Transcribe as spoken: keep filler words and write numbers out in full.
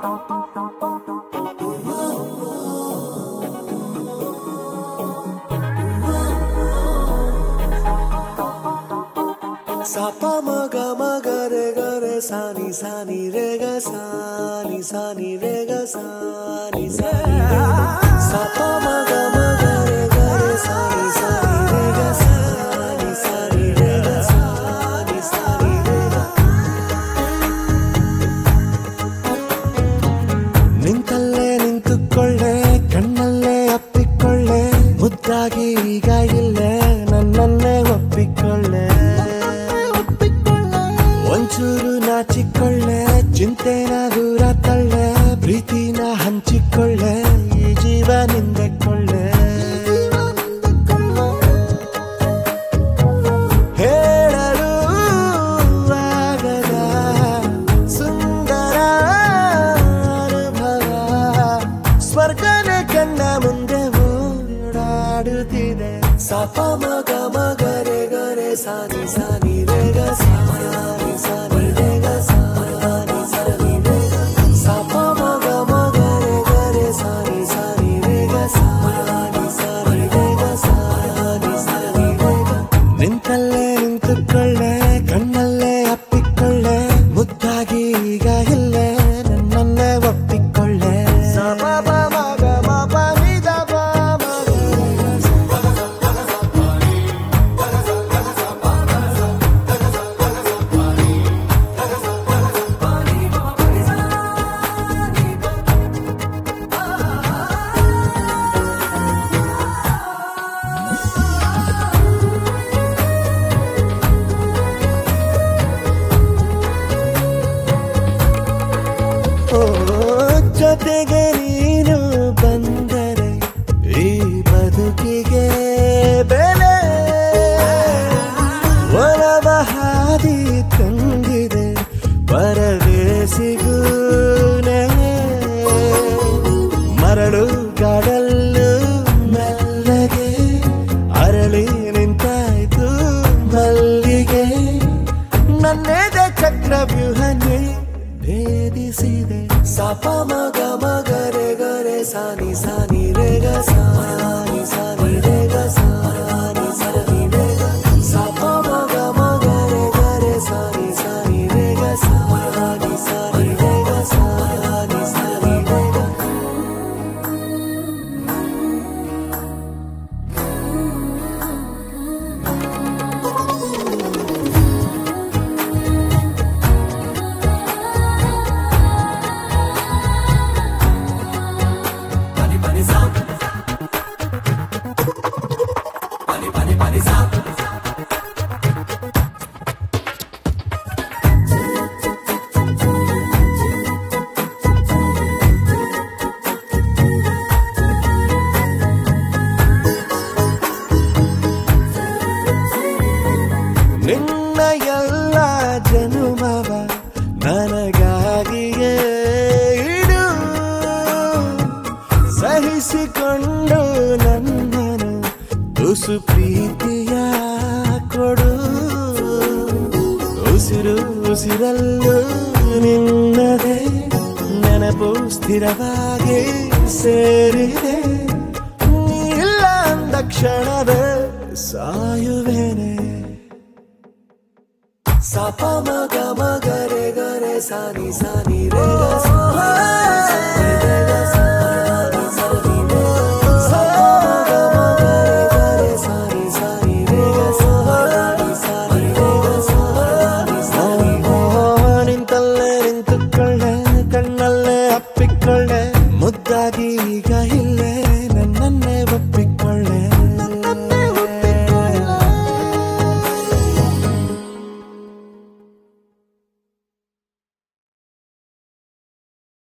Sapa maga maga re ga re sa ni sa ni re ga sa ni sa ni re ga sa ni sa ni re ga. Sapa maga maga re ga re sa ni sa ni re ga sa ni sa ni re ga sa ni sa ni re ga. ನಿಂತಲ್ಲೇ ನಿಂತುಕೊಳ್ಳೆ ಕಣ್ಣಲ್ಲೇ ಅಪ್ಪಿಕೊಳ್ಳೆ ಮುದ್ದಾಗಿ ಈಗ ಇಲ್ಲೇ ನನ್ನನ್ನೇ ಒಪ್ಪಿಕೊಳ್ಳೆ ಒಂಚೂರು ನಾಚಿಕೊಳ್ಳೆ ಚಿಂತೆನ ದೂರ ತಳ್ಳೆ ಪ್ರೀತಿನ ಹಂಚಿಕೊಳ್ಳೆ ಈ ಜೀವ ನಿಂದೆಕೊಳ್ಳೆ ಹೇಳಲು ಆಗದ ಸುಂದರ ಅನುಭವ ಸ್ವರ್ಗನೇ ಕಣ್ಣ ಮುಂದೆ ಓಡಾಡುತ್ತಿದೆ ಸಪ ಮಗ ಮಗರೆ ಗರೆ ಸಾನಿ ಸಾನಿ ರೇ ಗ ಸಾನಿ ಸಾನಿ ರೇ ಗ ಸಾನಿ ಸಾನಿ ರೇ ಗ ಸಪ ಮಗ ಮಗರೆ ಗರೆ ಸಾನಿ ಸಾನಿ ರೇ ಗ ಸಾನಿ ಸಾನಿ ರೇ ಗ ಸಾನಿ ಸಾನಿ ರೇ ಗ. ನಿಂತಲ್ಲೇ ನಿಂತುಕೊಳ್ಳೆ ಕಣ್ಣಲ್ಲೇ ಅಪ್ಪಿಕೊಳ್ಳೆ ಮುದ್ದಾಗಿ ಈಗ ಇಲ್ಲೇ ನನ್ನನ್ನೇ ಒಪ್ಪಿಕೊಳ್ಳೆ ಸಪ ಮಗ ಮಪ ನಿದ ಪ ಜೊತೆಗೆ ನೀನು ಬಂದರೆ ಈ ಬದುಕಿಗೆ ಬೆಲೆ ಒಲವ ಹಾದಿ ತಂದಿದೆ ಪರದೇಸಿಗೂ ಮರಳು ಗಾಡಲ್ಲು ಮೆಲ್ಲಗೆ ಅರಳಿ ನಿಂತಾಯ್ತು ಮಲ್ಲಿಗೆ ನನ್ನೆದೆ ಚಕ್ರವ್ಯೂಹನೇ ಭೇದಿಸಿದೆ ಸಪ ಮಗ ಮಗರೆ ಗರೆ ಸಾನಿ ಸಾನಿ ರೇ ಗ ಸಾನಿ ಸಾನಿ ರೇ ಗ ಸಾನಿ ಸಾನಿ ರೇ ಗ ಸಪ ಮಗ ಮಗರೆ ಗರೆ ಸಾನಿ ಸಾನಿ ರೇ ಗ ಸಾನಿ ಸಾನಿ ರೇ ಗ ಸಾನಿ ಸಾನಿ ರೇ ಗ. ನಿನ್ನ ಎಲ್ಲ ಜನುಮವ ನನಗಾಗಿಯೇ ಇಡು ಸಹಿಸಿಕೊಂಡು ನನ್ನನು ತುಸು ಪ್ರೀತಿಯ ಕೊಡು ಉಸಿರು ಉಸಿರಲ್ಲೂ ನಿನ್ನದೇ ನೆನಪು ಸ್ಥಿರವಾಗಿ ಸೇರಿದೆ ಇಲ್ಲ ಅಂದ ಕ್ಷಣವೇ ಸಾಯುವೇನೆ ಸಪ ಮಗ ಮಗ